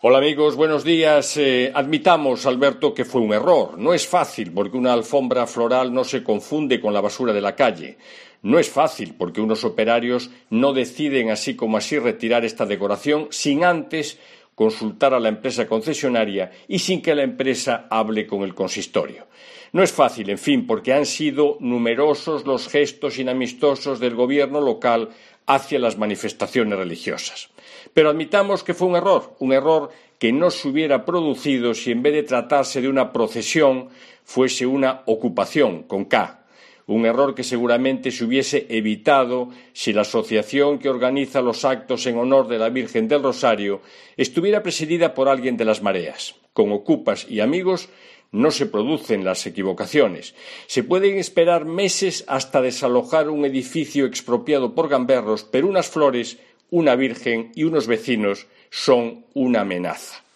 Hola amigos, buenos días. Admitamos, Alberto, que fue un error. No es fácil porque una alfombra floral no se confunde con la basura de la calle. No es fácil porque unos operarios no deciden así como así retirar esta decoración sin antes consultar a la empresa concesionaria y sin que la empresa hable con el consistorio. No es fácil, en fin, porque han sido numerosos los gestos inamistosos del gobierno local hacia las manifestaciones religiosas. Pero admitamos que fue un error que no se hubiera producido si en vez de tratarse de una procesión fuese una ocupación con K. Un error que seguramente se hubiese evitado si la asociación que organiza los actos en honor de la Virgen del Rosario estuviera presidida por alguien de las mareas. Con ocupas y amigos no se producen las equivocaciones. Se pueden esperar meses hasta desalojar un edificio expropiado por gamberros, pero unas flores, una virgen y unos vecinos son una amenaza.